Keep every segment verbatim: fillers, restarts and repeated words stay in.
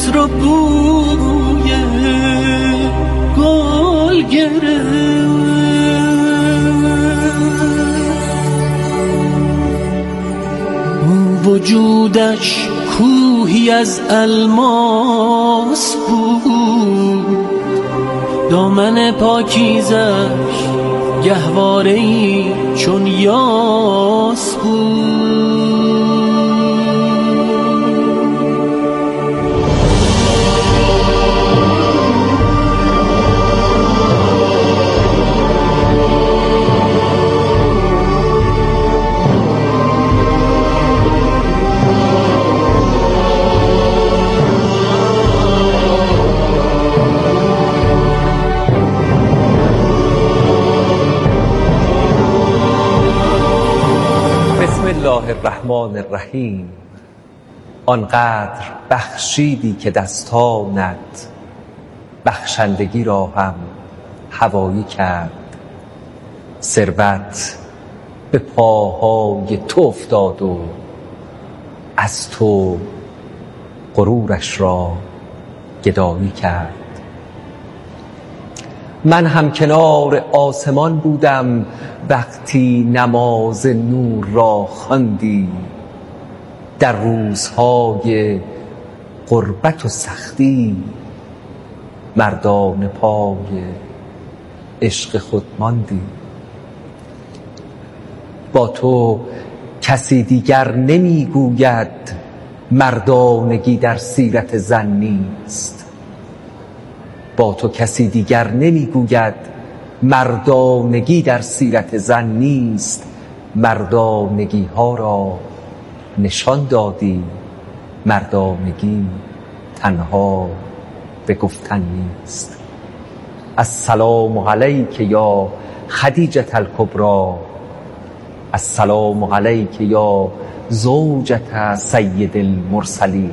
عطر و بوی گل گرفت. وجودش کوهی از الماس بود، دامن پاکیزش گهواره‌ای چون یاس بود. بسم الله الرحمن الرحیم. آنقدر بخشیدی که دستانت بخشندگی را هم هوایی کرد. ثروت به پاهای تو افتاد و از تو غرورش را گدایی کرد. من هم کنار آسمان بودم وقتی نماز نور را خواندی. در روزهای غربت و سختی مردان پای عشق خود ماندی. با تو کسی دیگر نمیگوید مردانگی در سیرت زن نیست. با تو کسی دیگر نمیگوید مردانگی در سیرت زن نیست. مردانگی ها را نشان دادی، مردانگی تنها به گفتن نیست. السلام علیک یا خدیجة الکبری، السلام علیک یا زوجة سید المرسلین.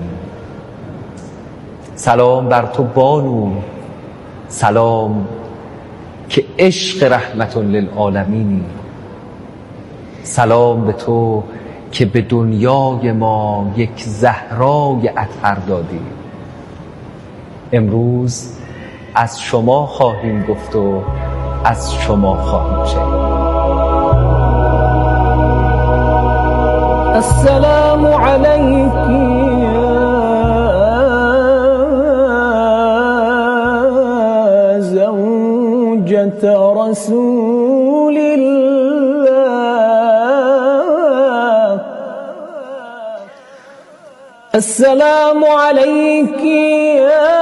سلام بر تو بانو، سلام که عشق رحمت للعالمینی. سلام به تو که به دنیای ما یک زهرای اطهر دادی. امروز از شما خواهیم گفت و از شما خواهیم شنید. السلام علیکی رسول الله. السلام عليك يا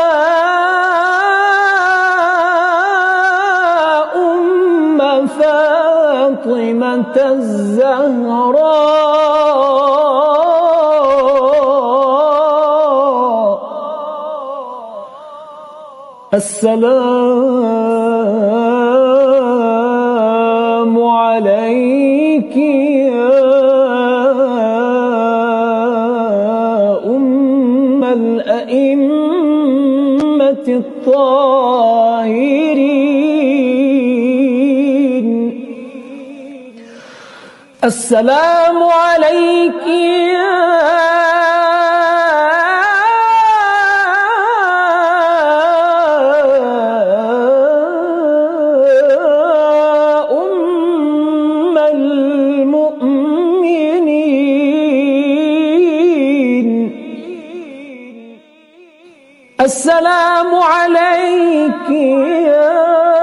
أم فاطمة الزهراء. السلام عليك يا أم الأئمة الطاهرين. السلام عليك يا السلام عليك يا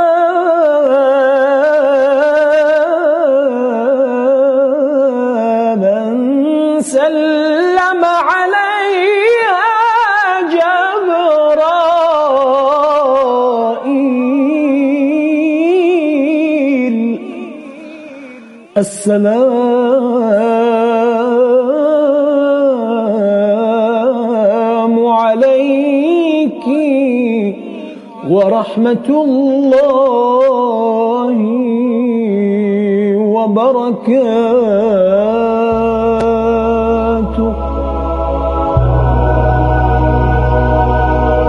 من سلم عليها جبرائيل. السلام عليك ورحمة الله وبركاته.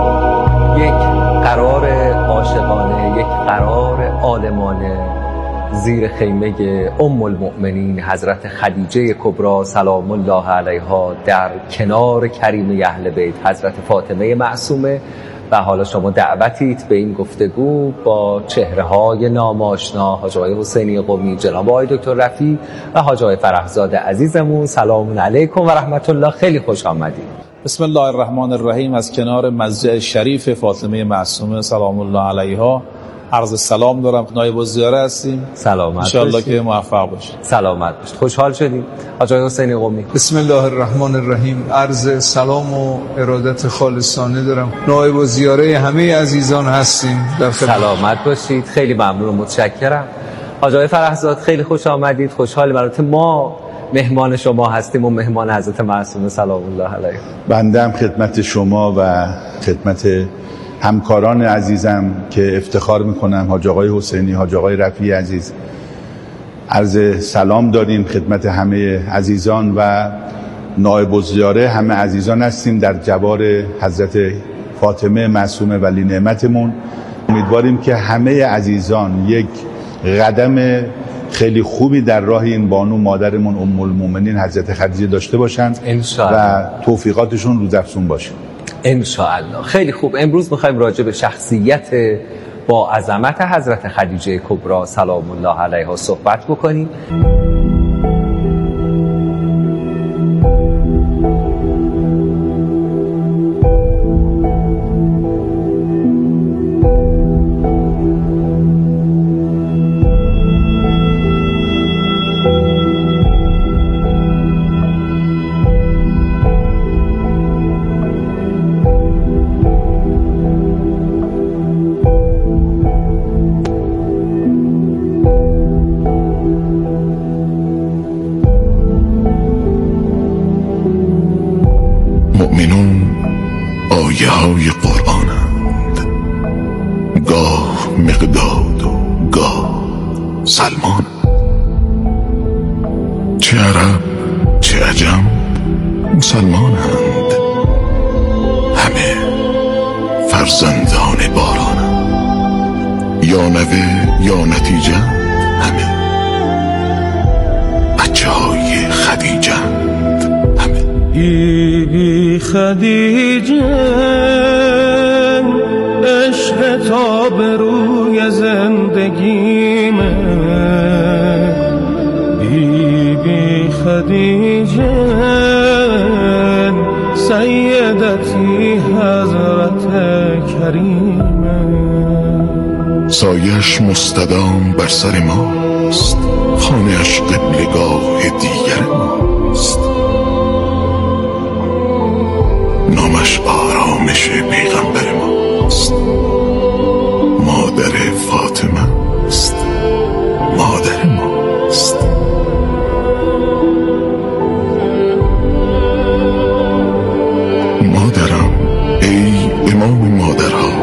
یک قرار عاشقانه، یک قرار عالمانه زیر خیمه ام المؤمنین حضرت خدیجه کبری سلام الله علیها در کنار کریمه اهل بیت حضرت فاطمه معصومه و حالا شما دعوتید به این گفتگو با چهره های ناماشنا حاج آقای حسینی قمی، جناب آقای دکتر رفیع و حاج آقای فرخزاد عزیزمون. سلام علیکم و رحمت الله، خیلی خوش آمدید. بسم الله الرحمن الرحیم. از کنار مسجد شریف فاطمه معصومه سلام الله علیها عرض سلام دارم. نایب الزیاره هستیم. سلامت باشید. ان شاء الله که موفق باشید. سلامت باشید. خوشحال شدیم. حاج آقای حسینی قمی. بسم الله الرحمن الرحیم. عرض سلام و ارادت خالصانه دارم. نایب الزیاره همه عزیزان هستیم. در سلامت باشید. خیلی ممنون و متشکرم. حاج آقای فرخزاد خیلی خوش آمدید. خوشحالیم البته ما مهمان شما هستیم و مهمان حضرت معصومه سلام الله علیه. بنده هم خدمت شما و خدمت همکاران عزیزم که افتخار میکنم، حاج آقای حسینی، حاج آقای رفیع عزیز، عرض سلام داریم خدمت همه عزیزان و نایب الزیاره همه عزیزان هستیم در جوار حضرت فاطمه معصومه ولی نعمتمون. امیدواریم که همه عزیزان یک قدم خیلی خوبی در راه این بانو مادرمون ام المؤمنین حضرت خدیجه داشته باشند و توفیقاتشون روزافزون باشه انشاءالله. خیلی خوب. امروز میخوایم راجع به شخصیت با عظمت حضرت خدیجه کبری سلام الله علیها صحبت بکنیم. مؤمنون آیه های قرآنند، گاه مقداد و گاه سلمان، چه عرب چه عجم مسلمانند، همه فرزندان بارانند، یا نوه یا نتیجه همه بچه های خدیجه همه. بی بی خدیجه عشق تا به روی زندگیمه، بی بی خدیجه سیدتی حضرت کریمه، سایش مستدام بر سر ماست، خانه‌اش قبلگاه دیگر ماست، نامش آرامش پیغمبر ماست، مادر فاطمه است، مادر ماست. مادرم ای امام مادرها،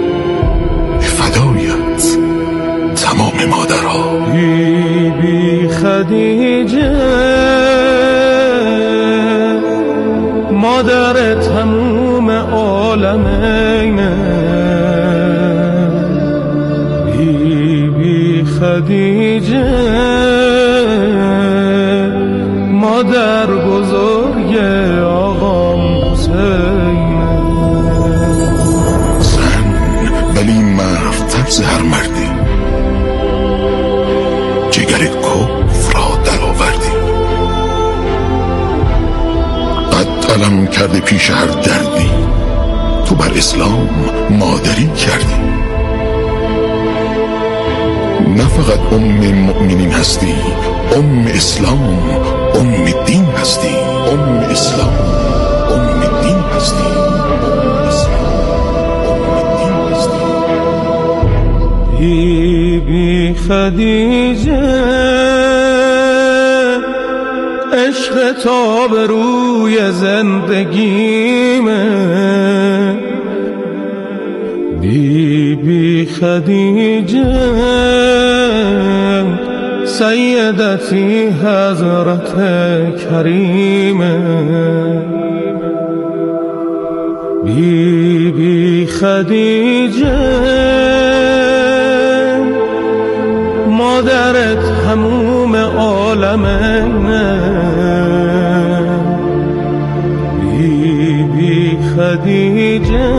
فدایت تمام مادرها. بی بی خدیجه مادر تموم عالمینه، بی بی خدیجه مادر بزرگ آقام حسینه. زن ولی مرد ز هر مردی، جگر کفر را در آوردی، قد علم کرده پیش هر دردی، تو بر اسلام مادری کردی. نه فقط ام مؤمنین هستی، ام اسلام، ام دین هستی، ام اسلام، ام دین هستی، ام اسلام، ام دین هستی. بی بی خدیجه عشق تا به روی زندگیمه، بی بی خدیجه سیدتی حضرت کریمه، بی بی خدیجه مادر عالمه بی بی خدیجه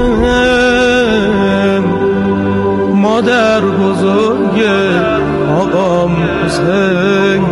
مادر بزرگ آقام حسین.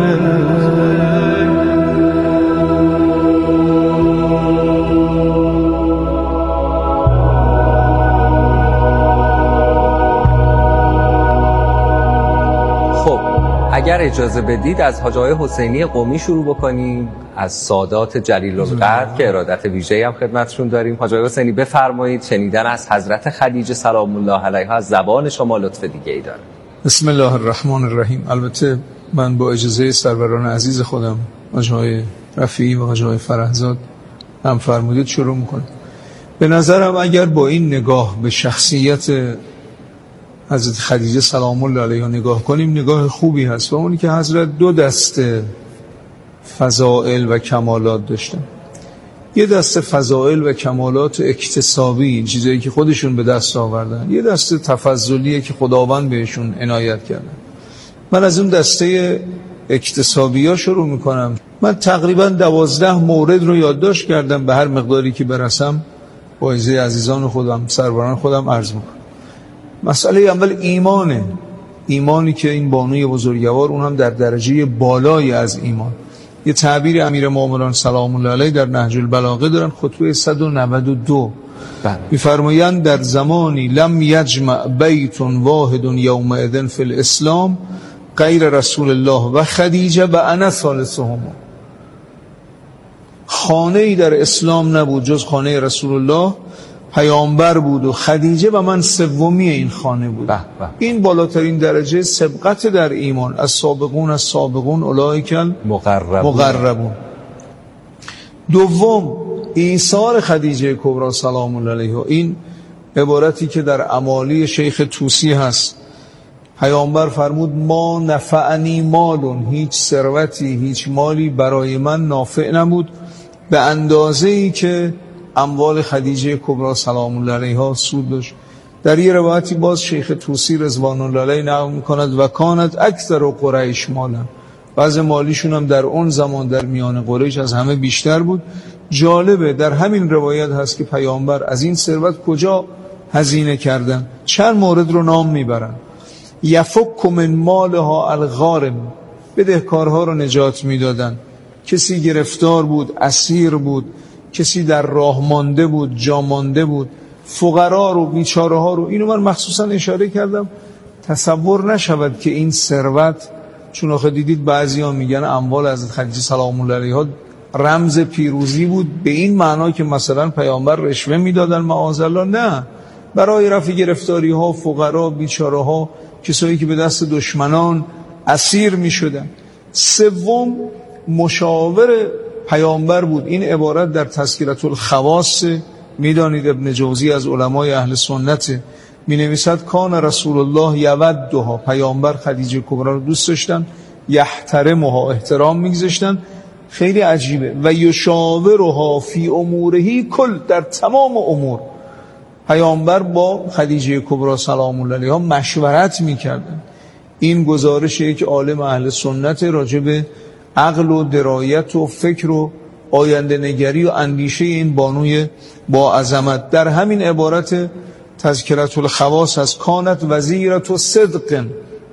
اگر اجازه بدید از حاج آقای حسینی قمی شروع بکنیم، از سادات جلیل القدر که ارادت ویژه‌ای هم خدمتشون داریم. حاج آقای حسینی بفرمایید، شنیدن از حضرت خدیجه سلام الله علیها از زبان شما لطف دیگه ای داره. بسم الله الرحمن الرحیم. البته من با اجازه سروران عزیز خودم حاج آقای رفیعی و حاج آقای فرهزاد هم فرمودید شروع میکنم. به نظرم اگر با این نگاه به شخصیت حضرت خدیجه سلام الله علیها نگاه کنیم، نگاه خوبی هست و اونی که حضرت دو دسته فضائل و کمالات داشتن. یه دسته فضائل و کمالات اکتسابی، چیزایی که خودشون به دست آوردن، یه دسته تفضلیه که خداوند بهشون عنایت کردن. من از اون دسته اکتسابی ها شروع میکنم. من تقریبا دوازده مورد رو یادداشت کردم، به هر مقداری که برسم با اجازه عزیزان خودم سروران خودم عرض میکنم. مسئله اول ایمانه، ایمانی که این بانوی بزرگوار اون هم در درجه بالای از ایمان. یه تعبیر امیرالمومنین سلام الله علیه در نهج البلاغه دارن، خطبه صد و نود و دو می‌فرمایند در زمانی لم یجمع بیت واحد یومئذ فی الاسلام غیر رسول الله و خدیجه و انا ثالثهما. خانه‌ای در اسلام نبود جز خانه رسول الله، پیامبر بود و خدیجه و من سومی این خانه بود. بح بح. این بالاترین درجه سبقت در ایمان. از سابقون از سابقون اولئک المقربون. مقربون. دوم ایثار خدیجه کبری سلام الله علیها. این عبارتی که در امالی شیخ طوسی هست. پیامبر فرمود ما نفعنی مالون، هیچ ثروتی هیچ مالی برای من نافع نبود به اندازه‌ای که اموال خدیجه کبری سلام الله علیها سود داشت. در یه روایتی باز شیخ طوسی رضوان الله علیه نقل می‌کند و کانت اکثر قریش مالا، بعض مالیشون هم در اون زمان در میان قریش از همه بیشتر بود. جالبه در همین روایت هست که پیامبر از این ثروت کجا هزینه کردن. چند مورد رو نام میبرن. یفک من مالها الغارم، بدهکارها رو نجات میدادن. کسی گرفتار بود، اسیر بود، کسی در راه مانده بود، جا مانده بود، فقرا رو، بیچاره ها رو. اینو من مخصوصا اشاره کردم تصور نشود که این ثروت، چون آخه دیدید بعضیا میگن اموال حضرت خدیجه سلام الله علیها رمز پیروزی بود به این معنا که مثلا پیامبر رشوه میدادن معاذالله. نه، برای رفع گرفتاری ها، فقرا، بیچاره ها، کسایی که به دست دشمنان اسیر میشدن. سوم مشاور پیامبر بود. این عبارت در تذکرة الخواص، میدانید ابن جوزی از علمای اهل سنت، می نویسد کان رسول الله یودها، پیامبر خدیجه کبری رو دوست داشتن، یحترمها، احترام میگذاشتن. خیلی عجیبه. و یشاورها فی امورهی کل، در تمام امور پیامبر با خدیجه کبری سلام الله علیها مشورت میکردن. این گزارش یک عالم اهل سنت راجع به عقل و درایت و فکر و آینده نگری و اندیشه این بانوی با عظمت. در همین عبارت تذکرة الخواص از کانت وزیرت و صدق،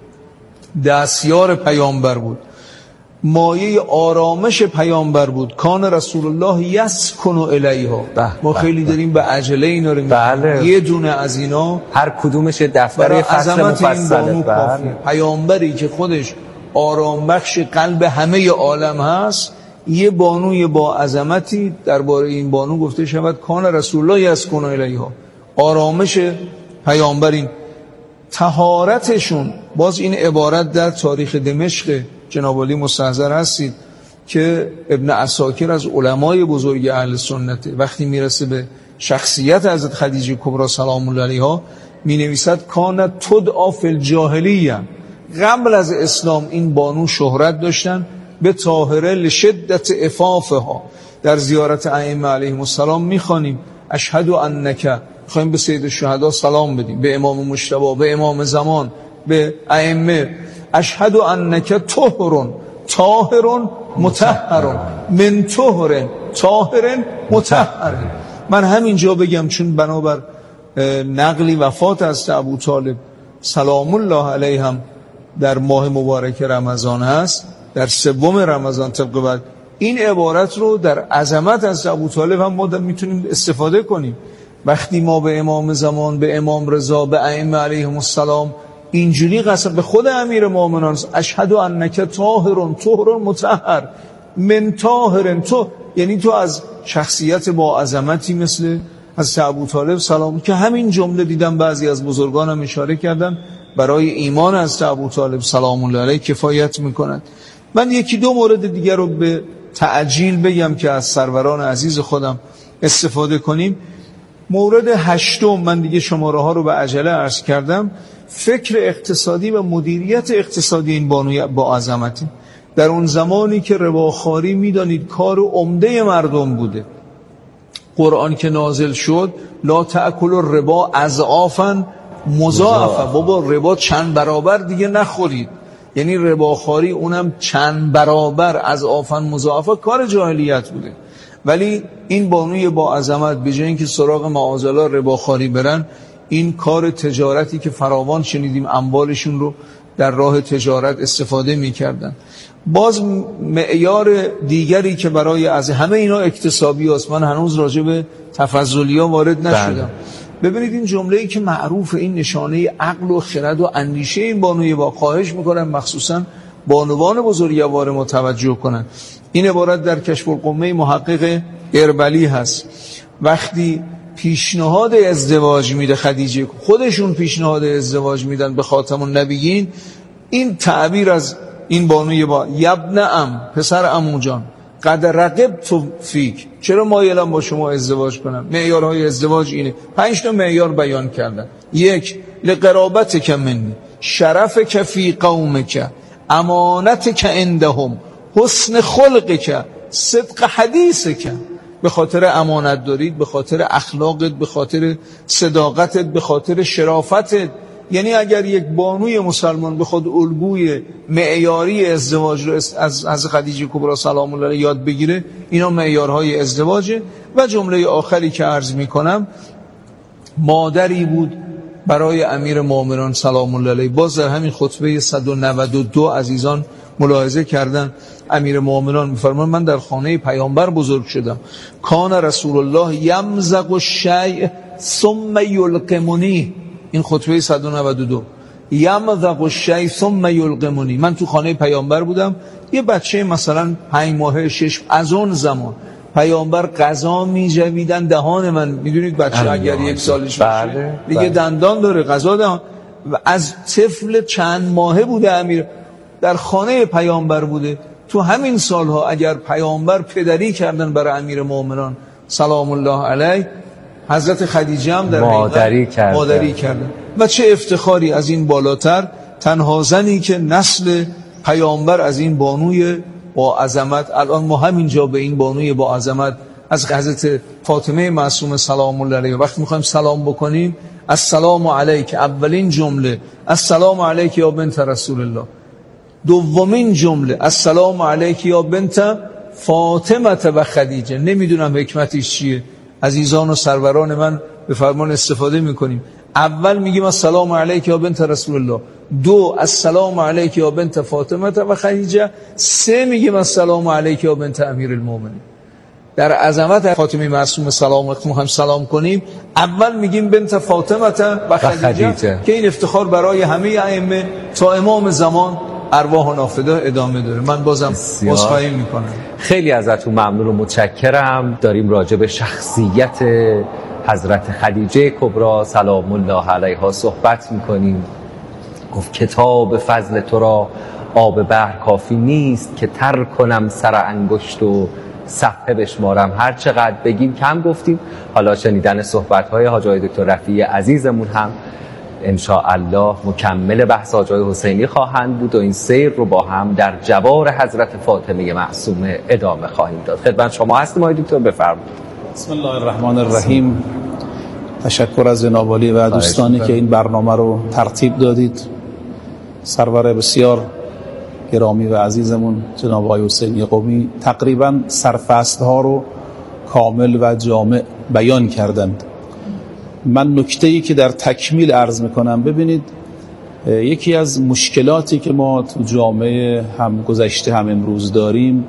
دستیار پیامبر بود، مایه آرامش پیامبر بود. کان رسول الله یسکن الیها. ما خیلی داریم به عجله اینا رو میگیم، یه دونه از اینا هر کدومش دفتر فصل مفصله. پیامبری که خودش آرام بخش قلب همه عالم هست، یه بانوی با عظمتی درباره این بانو گفته شود کان رسول الله یسکن الیها. آرامش پیامبر، این طهارتشون. باز این عبارت در تاریخ دمشق جناب علی مستحضر هستید که ابن عساکر از علمای بزرگ اهل سنت، وقتی میرسه به شخصیت حضرت خدیجه کبری سلام الله علیها می نویسد کانت تدعا فی الجاهلیه، قبل از اسلام این بانو شهرت داشتن به طاهره لشدت عفافها. در زیارت ائمه علیهم السلام میخوانیم اشهد انک، میخوایم به سید الشهدا سلام بدیم، به امام مجتبی، به امام زمان، به ائمه. اشهد انک طهر طاهرون مطهرون من طهر طاهر مطهر. من همینجا بگم چون بنابر نقلی وفات از ابو طالب سلام الله علیه هم در ماه مبارک رمضان هست، در سوم رمضان طبق بعد این عبارت رو در عظمت از ابو طالب هم ما میتونیم استفاده کنیم. وقتی ما به امام زمان، به امام رضا، به ائمه علیهم السلام اینجوری قسم، به خود امیر مومنان اشهد انک طاهر طهر مطهر من طاهر، تو یعنی تو از شخصیت با عظمتی مثل از ابو طالب سلام، که همین جمله دیدم بعضی از بزرگانم اشاره کردن برای ایمان از ابو طالب سلام الله علیه کفایت میکند. من یکی دو مورد دیگر رو به تعجیل بگم که از سروران عزیز خودم استفاده کنیم. مورد هشتم، من دیگه شماره ها رو به عجله عرض کردم، فکر اقتصادی و مدیریت اقتصادی این بانوی با عظمتی. در اون زمانی که رباخواری میدانید کار عمده مردم بوده، قرآن که نازل شد لا تأکل الربا اضعافا مضاعفا، بابا ربا چند برابر دیگه نخورید، یعنی رباخواری اونم چند برابر اضعافا مضاعفا کار جاهلیت بوده. ولی این بانوی با عظمت به جای اینکه سراغ معاذالله رباخواری برن، این کار تجارتی که فراوان شنیدیم اموالشون رو در راه تجارت استفاده می‌کردن. باز معیار دیگری که برای از همه اینا اکتسابی است، من هنوز راجع به تفضلیا وارد نشدم. ببینید این جمله‌ای که معروف، این نشانه عقل و خرد و اندیشه این بانوی با، خواهش می‌کنم مخصوصاً بانوان بزرگوار متوجه کنن. این عبارت در کشف القمه محقق اربلی هست. وقتی پیشنهاد ازدواج میده خدیجه، خودشون پیشنهاد ازدواج میدن به خاتم النبیین، این تعبیر از این بانوی با یبن ام، پسر عمو جان، قد رقبت فیک، چرا مایلم با شما ازدواج کنم. معیارهای ازدواج اینه، پنج تا معیار بیان کردن. یک، لقرابتک منی، شرفک فی قومک، امانتک عندهم، حسن خلقک، صدق حدیثک. به خاطر امانت دارید، به خاطر اخلاقت، به خاطر صداقتت، به خاطر شرافتت. یعنی اگر یک بانوی مسلمان بخواد الگوی معیاری ازدواج رو از از خدیجه کبرا سلام الله علیها یاد بگیره، اینا معیارهای ازدواجه. و جمله آخری که عرض میکنم، مادری بود برای امیر مومنان سلام الله علیه. باز در همین خطبه صد و نود و دو عزیزان ملاحظه کردن، امیر مومنان میفرمان من در خانه پیامبر بزرگ شدم، کان رسول الله یمزق الشیء ثم یلقمنی. این خطبه صد و نود و دو، یمزق الشیء ثم یلقمنی. من تو خانه پیامبر بودم، یه بچه مثلا پنج ماهه شش، از اون زمان پیامبر غذا میجویدن دهان من. میدونید بچه اگر یک سالش باشه دیگه دندان داره، غذا دهان. از طفل چند ماهه بوده امیر در خانه پیامبر بوده. تو همین سالها اگر پیامبر پدری کردن برای امیر مومنان سلام الله علیه، حضرت خدیجه هم در مادری کردن. مادری کردن. و چه افتخاری از این بالاتر، تنها زنی که نسل پیامبر از این بانوی با عظمت. الان ما همینجا به این بانوی با عظمت از حضرت فاطمه معصومه سلام الله علیها وقتی میخوایم سلام بکنیم، السلام علیک، اولین جمله السلام علیک یا بنت رسول الله، دومین جمله السلام علیک یا بنت فاطمه و خدیجه. نمیدونم حکمتش چیه، عزیزان و سروران من به فرمان استفاده میکنیم. اول میگیم السلام علیک یا بنت رسول الله، دو السلام علیک یا بنت فاطمه و خدیجه، سه میگیم السلام علیک یا بنت امیر المؤمنین. در عظمت فاطمه معصومه سلام علیکم هم سلام کنیم، اول میگیم بنت فاطمه و خدیجه, خدیجه که این افتخار برای همه ائمه تا امام زمان ارواح و نافده ادامه داره. من بازم عذرخواهی میکنم. خیلی ازتون ممنون و متشکرم. داریم راجع به شخصیت حضرت خدیجه کبرا سلام الله علیها صحبت میکنیم. گفت کتاب فضل تو را آب بحر کافی نیست که تر کنم سر انگشت و صفحه بشمارم. هر چقدر بگیم کم گفتیم. حالا شنیدن صحبت‌های حاج آقای دکتر رفیعی عزیزمون هم ان شاء الله مکمل بحث حاج آقای حسینی خواهند بود و این سیر رو با هم در جوار حضرت فاطمه معصومه ادامه خواهیم داد. خدمت شما هستیم آقای دکتر، بفرمایید. بسم الله الرحمن الرحیم. تشکر از جناب عالی و دوستانی که این برنامه رو ترتیب دادید. سرور بسیار گرامی و عزیزمون جناب آقای حسینی قمی تقریبا سرفصل‌ها رو کامل و جامع بیان کردند. من نکته‌ای که در تکمیل عرض میکنم، ببینید یکی از مشکلاتی که ما تو جامعه هم گذشته هم امروز داریم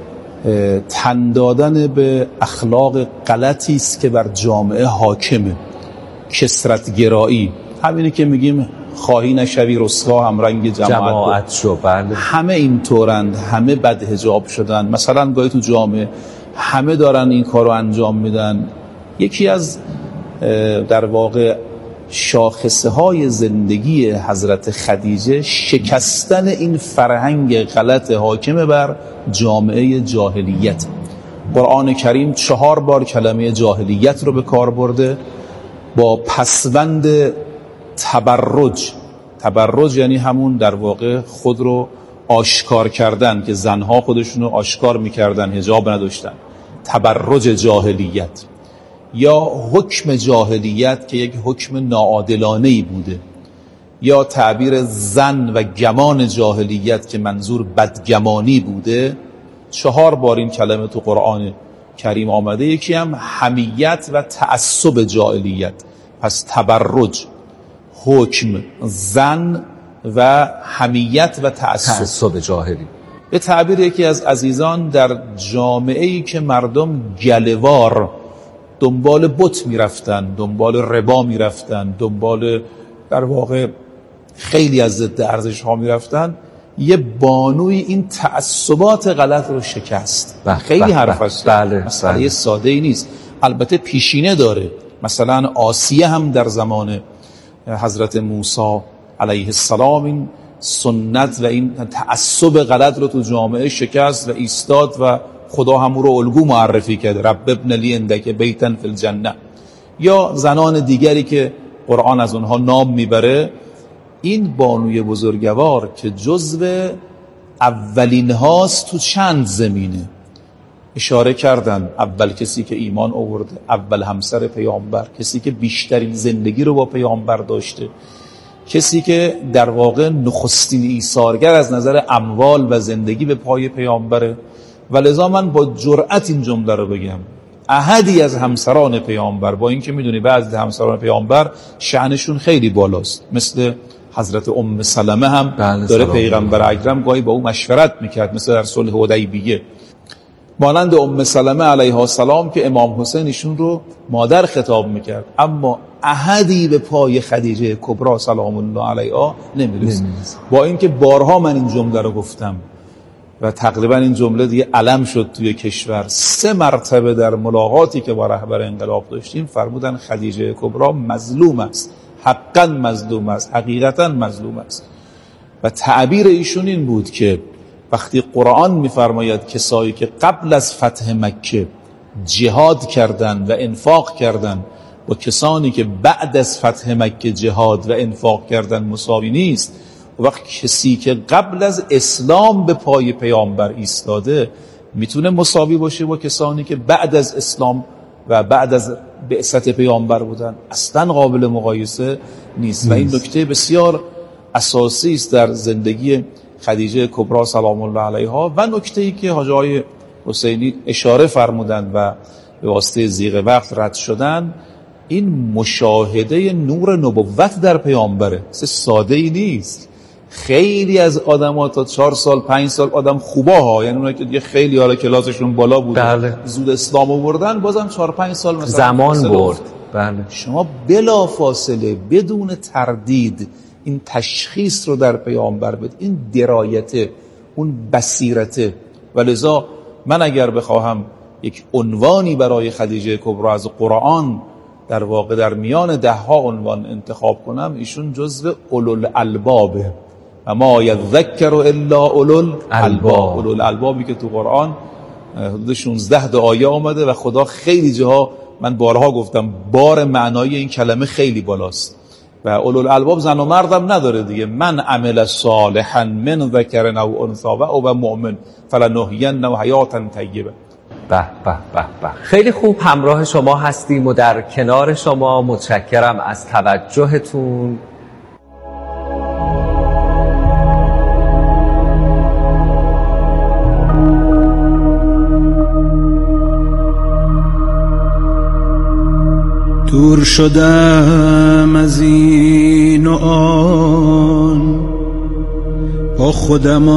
تن دادن به اخلاق غلطی است که بر جامعه حاکمه، کثرت گرایی. همینی که میگیم خواهی نشوی رسوا هم رنگ جماعت, جماعت شو. بله. همه این طورند، همه بد حجاب شدن. مثلا گاهی تو جامعه همه دارن این کارو انجام میدن. یکی از در واقع شاخصه های زندگی حضرت خدیجه شکستن این فرهنگ غلط حاکم بر جامعه جاهلیت. قرآن کریم چهار بار کلمه جاهلیت رو به کار برده با پسوند تبرج. تبرج یعنی همون در واقع خود رو آشکار کردن که زنها خودشون رو آشکار میکردن، حجاب نداشتن. تبرج جاهلیت یا حکم جاهلیت که یک حکم ناعادلانه‌ای بوده، یا تعبیر زن و گمان جاهلیت که منظور بدگمانی بوده. چهار بار این کلمه تو قرآن کریم آمده. یکی هم حمیت و تعصب جاهلیت. پس تبرج، حکم، زن و حمیت و تعصب, تعصب جاهلی. به تعبیر یکی از عزیزان، در جامعه‌ای که مردم گله‌وار دنبال بت میرفتن، دنبال ربا میرفتن، دنبال در واقع خیلی از ضد ارزش ها میرفتن، یه بانوی این تعصبات غلط رو شکست. بله، خیلی بله، حرف هست. بله، مسئله بله. ساده ای نیست. البته پیشینه داره. مثلا آسیه هم در زمان حضرت موسی علیه السلام این سنت و این تعصب غلط رو تو جامعه شکست و ایستاد و خدا همون رو الگو معرفی کرد. رب ابن لی عندک بیتا فی الجنه. یا زنان دیگری که قرآن از اونها نام میبره. این بانوی بزرگوار که جزو اولین هاست تو چند زمینه اشاره کردن. اول کسی که ایمان آورده، اول همسر پیامبر، کسی که بیشترین زندگی رو با پیامبر داشته، کسی که در واقع نخستین ایثارگر از نظر اموال و زندگی به پای پیامبره. و لذا من با جرأت این جمله رو بگم، احدی از همسران پیامبر، با اینکه میدونی بعضی همسران پیامبر شأنشون خیلی بالاست، مثل حضرت ام سلمه هم بله داره پیغمبر اکرم گاهی با او مشورت میکرد، مثل در صلح حدیبیه. مانند ام سلمه علیها السلام که امام حسین ایشون رو مادر خطاب میکرد، اما احدی به پای خدیجه کبری سلام الله علیها نمیرسه. با اینکه بارها من این جمله رو گفتم و تقریبا این جمله دیگه علم شد توی کشور. سه مرتبه در ملاقاتی که با رهبر انقلاب داشتیم فرمودن خدیجه کبری مظلوم است، حقا مظلوم است، حقیقتا مظلوم است. و تعبیر ایشون این بود که وقتی قرآن میفرماید کسایی که قبل از فتح مکه جهاد کردند و انفاق کردند با کسانی که بعد از فتح مکه جهاد و انفاق کردند مساوی نیست، و وقت کسی که قبل از اسلام به پای پیامبر ایستاده میتونه مساوی باشه با کسانی که بعد از اسلام و بعد از بعثت پیامبر بودن؟ اصلا قابل مقایسه نیست. و این نکته بسیار اساسی است در زندگی خدیجه کبری سلام الله علیها. و نکته‌ای که حاج آقای حسینی اشاره فرمودند و به واسطه ضیق وقت رد شدن، این مشاهده نور نبوت در پیامبره. ساده ای نیست. خیلی از آدم‌ها تا چهار سال پنج سال آدم خوبا ها، یعنی اونایی که دیگه خیلی حالا کلاسشون بالا بود، بله. زود اسلام آوردن، بازم چهار پنج سال مثلا زمان برد. بله. شما بلا فاصله بدون تردید این تشخیص رو در پیامبر بده، این درایته، اون بصیرته. ولذا من اگر بخواهم یک عنوانی برای خدیجه کبری از قرآن در واقع در میان ده ها عنوان انتخاب کنم، ایشون جزو اولوالالبابه. و ما یذکر الا اولوالالباب. اولوالالبابی که تو قرآن حدود شانزده تا آیه آمده و خدا خیلی جاها، من بارها گفتم، بار معنایی این کلمه خیلی بالاست. و اولوالالباب زن و مردم نداره دیگه. من عمل صالحا من ذکر او انثی و او مؤمن فلنحیینه حیاتا طیبه. به به به به. خیلی خوب همراه شما هستیم و در کنار شما. متشکرم از توجهتون. دور شدم از این و آن، با خودم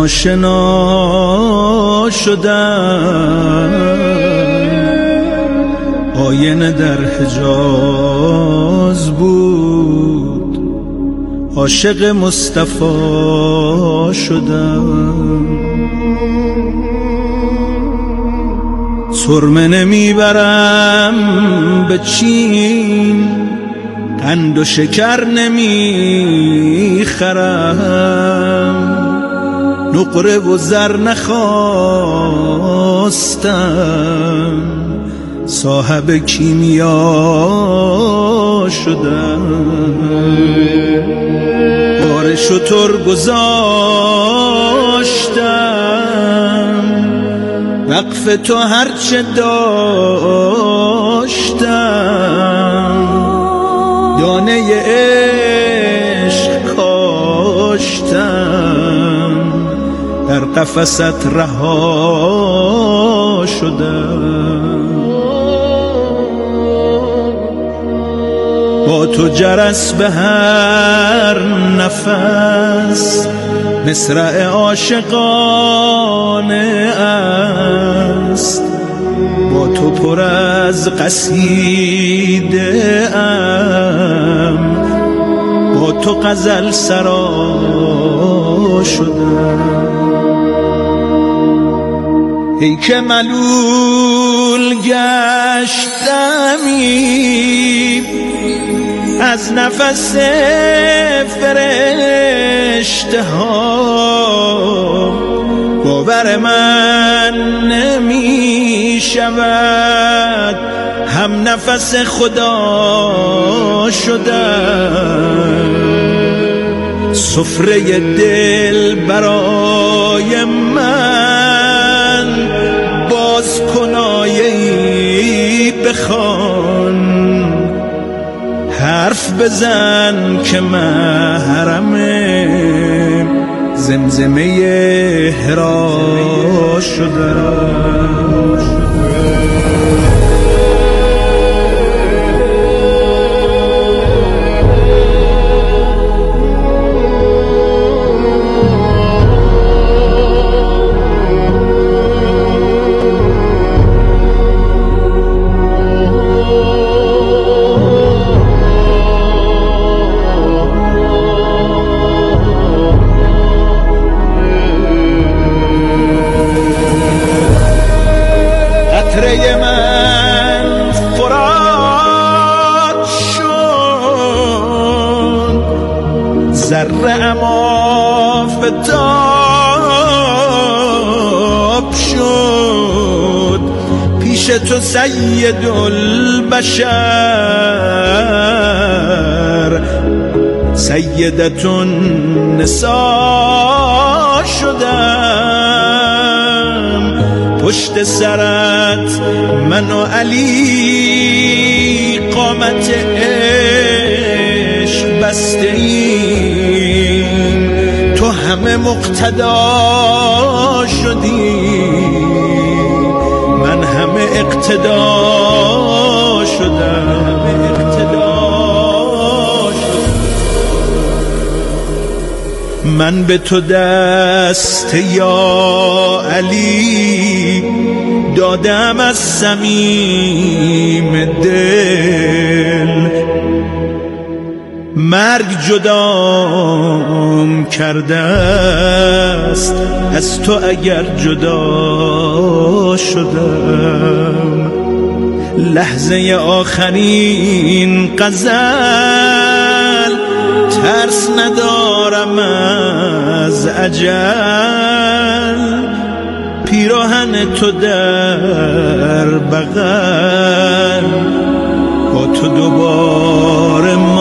آشنا شدم، آینه در حجاز بود، عاشق مصطفی شدم. سرمه نمیبرم به چین، قند و شکر نمیخرم، نقره و زر نخواستم، صاحب کیمیا شدم. بار شتر گذاشتم، وقف تو هرچه داشتم، دانه عشق کاشتم، در قفست رها شدم. با تو جرس به هر نفس، مصرع عاشقانه است، با تو پر از قصیده ام، با تو غزل سرا شدم. ای که ملول گشتمی از نفس فرشته ها، باور من نمی شود، هم نفس خدا شدم. سفره دل برای من باز کنایه‌ای بخوان، حرف بزن که محرم زمزمه حرا شدم. قطره من فرات شد، ذره اما فتاب شد، پیش تو سید البشر، سیدتون نسا شدم. پشت سرت من و علی قامت عشق بسته ایم، تو همه مقتدا شدی، من همه اقتدا شدم. من به تو دست یا علی دادم از صمیم دل، مرگ جدام کرده است از تو اگر جدا شدم. لحظه آخرین غزل ترس ندارم از اجل، پیراهن تو در بغل با تو دوباره